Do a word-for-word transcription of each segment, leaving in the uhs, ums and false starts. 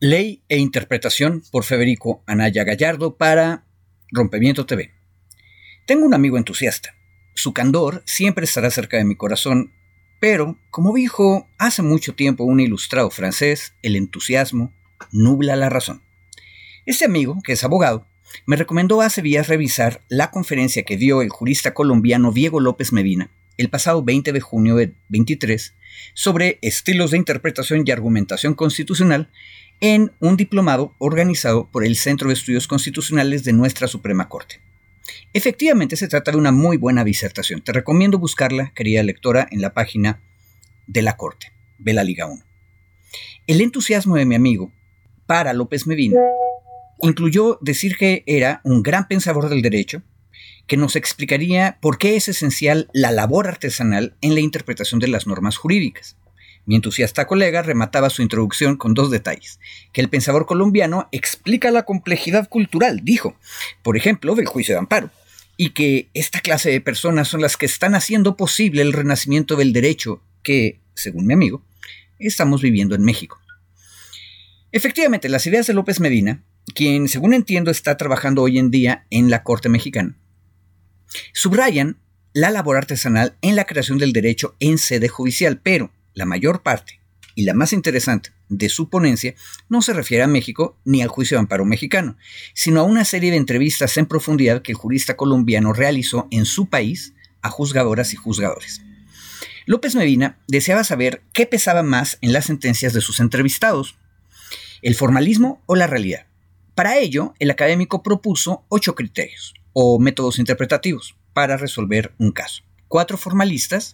Ley e interpretación por Federico Anaya Gallardo para Rompimiento T V. Tengo un amigo entusiasta. Su candor siempre estará cerca de mi corazón, pero, como dijo hace mucho tiempo un ilustrado francés, el entusiasmo nubla la razón. Este amigo, que es abogado, me recomendó hace días revisar la conferencia que dio el jurista colombiano Diego López Medina el pasado veinte de junio de veintitrés sobre estilos de interpretación y argumentación constitucional en un diplomado organizado por el Centro de Estudios Constitucionales de nuestra Suprema Corte. Efectivamente, se trata de una muy buena disertación. Te recomiendo buscarla, querida lectora, en la página de la Corte, de la Liga uno. El entusiasmo de mi amigo para López Medina incluyó decir que era un gran pensador del derecho, que nos explicaría por qué es esencial la labor artesanal en la interpretación de las normas jurídicas. Mi entusiasta colega remataba su introducción con dos detalles: que el pensador colombiano explica la complejidad cultural, dijo, por ejemplo, del juicio de amparo, y que esta clase de personas son las que están haciendo posible el renacimiento del derecho que, según mi amigo, estamos viviendo en México. Efectivamente, las ideas de López Medina, quien, según entiendo, está trabajando hoy en día en la Corte Mexicana, subrayan la labor artesanal en la creación del derecho en sede judicial, pero la mayor parte, y la más interesante, de su ponencia no se refiere a México ni al juicio de amparo mexicano, sino a una serie de entrevistas en profundidad que el jurista colombiano realizó en su país a juzgadoras y juzgadores. López Medina deseaba saber qué pesaba más en las sentencias de sus entrevistados, el formalismo o la realidad. Para ello, el académico propuso ocho criterios o métodos interpretativos para resolver un caso. Cuatro formalistas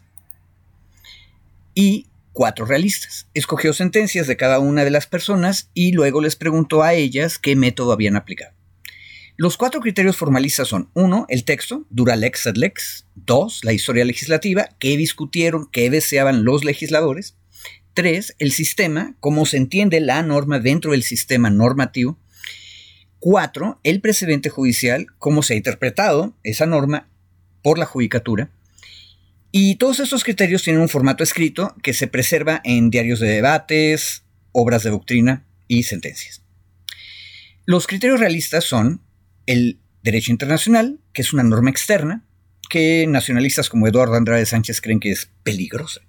y cuatro realistas. Escogió sentencias de cada una de las personas y luego les preguntó a ellas qué método habían aplicado. Los cuatro criterios formalistas son: uno, el texto, dura lex sed lex; dos, la historia legislativa, qué discutieron, qué deseaban los legisladores; tres, el sistema, cómo se entiende la norma dentro del sistema normativo; cuatro, el precedente judicial, cómo se ha interpretado esa norma por la judicatura. Y todos estos criterios tienen un formato escrito que se preserva en diarios de debates, obras de doctrina y sentencias. Los criterios realistas son el derecho internacional, que es una norma externa, que nacionalistas como Eduardo Andrade Sánchez creen que es peligrosa.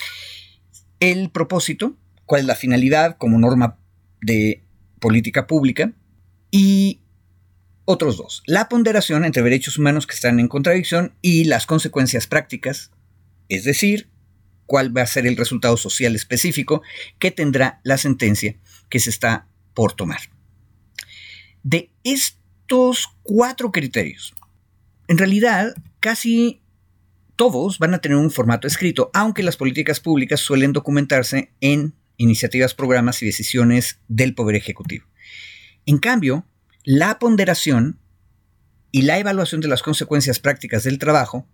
El propósito, cuál es la finalidad como norma de política pública. Y otros dos: la ponderación entre derechos humanos que están en contradicción y las consecuencias prácticas, es decir, cuál va a ser el resultado social específico que tendrá la sentencia que se está por tomar. De estos cuatro criterios, en realidad casi todos van a tener un formato escrito, aunque las políticas públicas suelen documentarse en iniciativas, programas y decisiones del Poder Ejecutivo. En cambio, la ponderación y la evaluación de las consecuencias prácticas del trabajo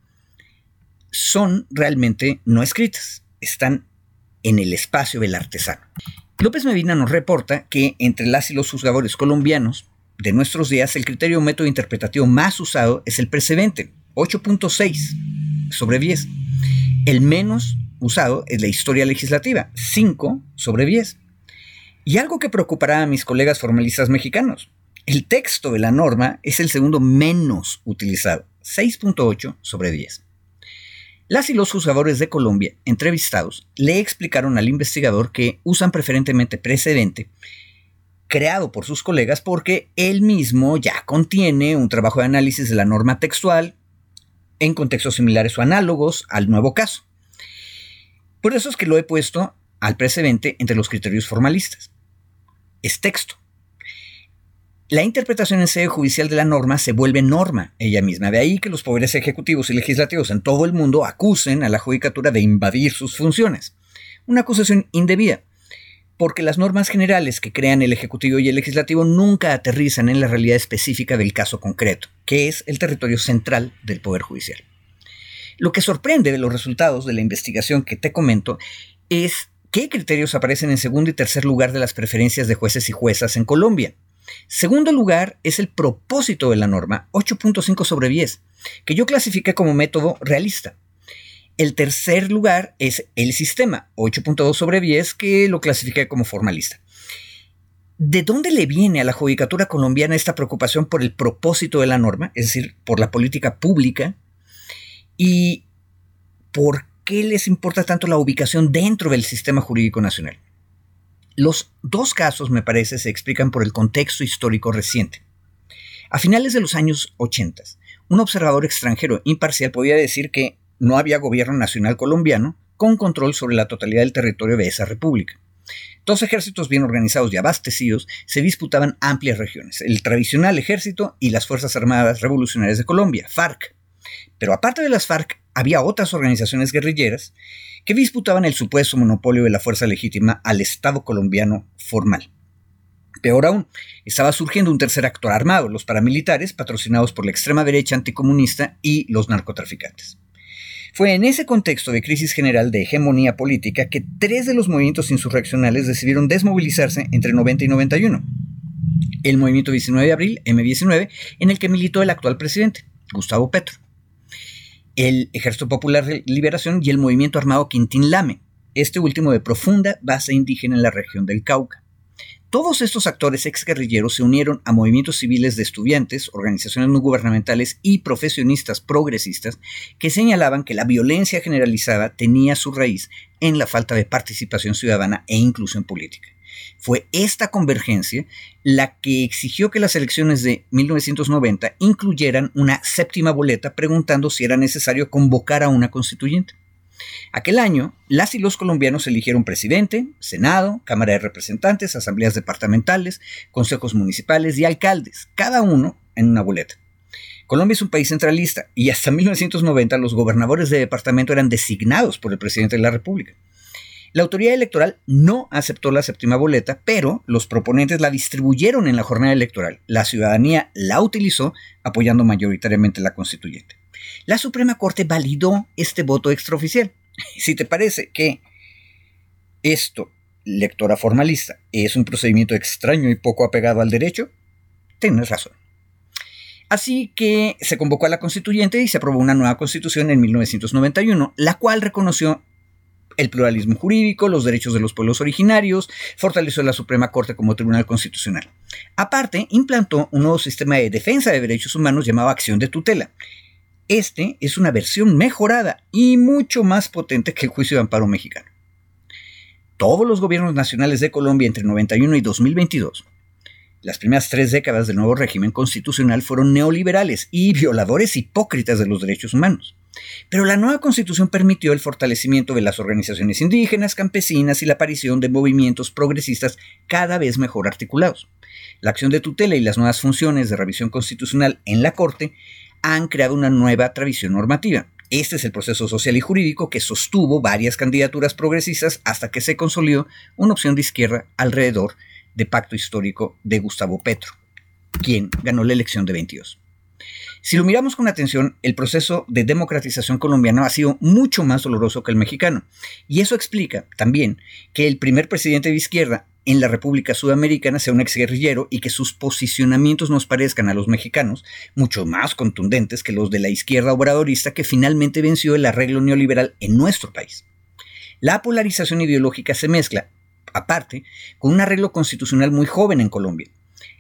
son realmente no escritas, están en el espacio del artesano. López Medina nos reporta que entre las y los juzgadores colombianos de nuestros días, el criterio o método interpretativo más usado es el precedente, ocho punto seis sobre diez. El menos usado es la historia legislativa, cinco sobre diez. Y algo que preocupará a mis colegas formalistas mexicanos: el texto de la norma es el segundo menos utilizado, seis punto ocho sobre diez. Las y los juzgadores de Colombia entrevistados le explicaron al investigador que usan preferentemente precedente, creado por sus colegas, porque él mismo ya contiene un trabajo de análisis de la norma textual en contextos similares o análogos al nuevo caso. Por eso es que lo he puesto al precedente entre los criterios formalistas. Es texto. La interpretación en sede judicial de la norma se vuelve norma ella misma. De ahí que los poderes ejecutivos y legislativos en todo el mundo acusen a la judicatura de invadir sus funciones. Una acusación indebida, porque las normas generales que crean el ejecutivo y el legislativo nunca aterrizan en la realidad específica del caso concreto, que es el territorio central del Poder Judicial. Lo que sorprende de los resultados de la investigación que te comento es qué criterios aparecen en segundo y tercer lugar de las preferencias de jueces y juezas en Colombia. Segundo lugar es el propósito de la norma, ocho punto cinco sobre diez, que yo clasifiqué como método realista. El tercer lugar es el sistema, ocho punto dos sobre diez, que lo clasifiqué como formalista. ¿De dónde le viene a la judicatura colombiana esta preocupación por el propósito de la norma, es decir, por la política pública? ¿Y por qué les importa tanto la ubicación dentro del sistema jurídico nacional? Los dos casos, me parece, se explican por el contexto histórico reciente. A finales de los años ochenta, un observador extranjero imparcial podía decir que no había gobierno nacional colombiano con control sobre la totalidad del territorio de esa república. Dos ejércitos bien organizados y abastecidos se disputaban amplias regiones, el tradicional ejército y las Fuerzas Armadas Revolucionarias de Colombia, FARC. Pero aparte de las FARC, había otras organizaciones guerrilleras que disputaban el supuesto monopolio de la fuerza legítima al Estado colombiano formal. Peor aún, estaba surgiendo un tercer actor armado, los paramilitares, patrocinados por la extrema derecha anticomunista y los narcotraficantes. Fue en ese contexto de crisis general de hegemonía política que tres de los movimientos insurreccionales decidieron desmovilizarse entre noventa y noventa y uno. El movimiento diecinueve de abril, eme diecinueve, en el que militó el actual presidente, Gustavo Petro. El Ejército Popular de Liberación y el movimiento armado Quintín Lame, este último de profunda base indígena en la región del Cauca. Todos estos actores exguerrilleros se unieron a movimientos civiles de estudiantes, organizaciones no gubernamentales y profesionistas progresistas que señalaban que la violencia generalizada tenía su raíz en la falta de participación ciudadana e inclusión política. Fue esta convergencia la que exigió que las elecciones de mil novecientos noventa incluyeran una séptima boleta preguntando si era necesario convocar a una constituyente. Aquel año, las y los colombianos eligieron presidente, Senado, Cámara de Representantes, asambleas departamentales, consejos municipales y alcaldes, cada uno en una boleta. Colombia es un país centralista y hasta mil novecientos noventa los gobernadores de departamento eran designados por el presidente de la República. La autoridad electoral no aceptó la séptima boleta, pero los proponentes la distribuyeron en la jornada electoral. La ciudadanía la utilizó apoyando mayoritariamente la constituyente. La Suprema Corte validó este voto extraoficial. Si te parece que esto, lectora formalista, es un procedimiento extraño y poco apegado al derecho, tienes razón. Así que se convocó a la constituyente y se aprobó una nueva constitución en mil novecientos noventa y uno, la cual reconoció el pluralismo jurídico, los derechos de los pueblos originarios, fortaleció la Suprema Corte como Tribunal Constitucional. Aparte, implantó un nuevo sistema de defensa de derechos humanos llamado acción de tutela. Este es una versión mejorada y mucho más potente que el juicio de amparo mexicano. Todos los gobiernos nacionales de Colombia entre noventa y uno y dos mil veintidós, las primeras tres décadas del nuevo régimen constitucional, fueron neoliberales y violadores hipócritas de los derechos humanos. Pero la nueva constitución permitió el fortalecimiento de las organizaciones indígenas, campesinas y la aparición de movimientos progresistas cada vez mejor articulados. La acción de tutela y las nuevas funciones de revisión constitucional en la Corte han creado una nueva tradición normativa. Este es el proceso social y jurídico que sostuvo varias candidaturas progresistas hasta que se consolidó una opción de izquierda alrededor del pacto histórico de Gustavo Petro, quien ganó la elección de veintidós. Si lo miramos con atención, el proceso de democratización colombiano ha sido mucho más doloroso que el mexicano, y eso explica también que el primer presidente de izquierda en la República Sudamericana sea un exguerrillero y que sus posicionamientos nos parezcan a los mexicanos mucho más contundentes que los de la izquierda obradorista que finalmente venció el arreglo neoliberal en nuestro país. La polarización ideológica se mezcla, aparte, con un arreglo constitucional muy joven en Colombia.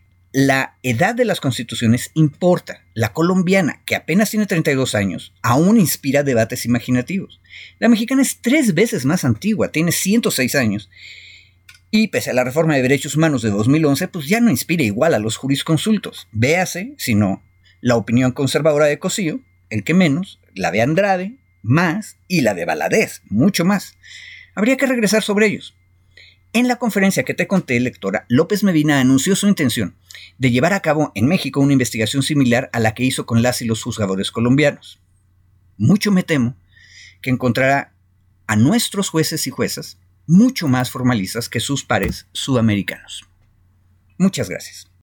La edad de las constituciones importa. La colombiana, que apenas tiene treinta y dos años, aún inspira debates imaginativos. La mexicana es tres veces más antigua, tiene ciento seis años. Y pese a la reforma de derechos humanos de dos mil once, pues ya no inspira igual a los jurisconsultos. Véase, si no, la opinión conservadora de Cosío, el que menos, la de Andrade, más, y la de Valadez, mucho más. Habría que regresar sobre ellos. En la conferencia que te conté, lectora, López Medina anunció su intención de llevar a cabo en México una investigación similar a la que hizo con las y los juzgadores colombianos. Mucho me temo que encontrará a nuestros jueces y juezas mucho más formalistas que sus pares sudamericanos. Muchas gracias.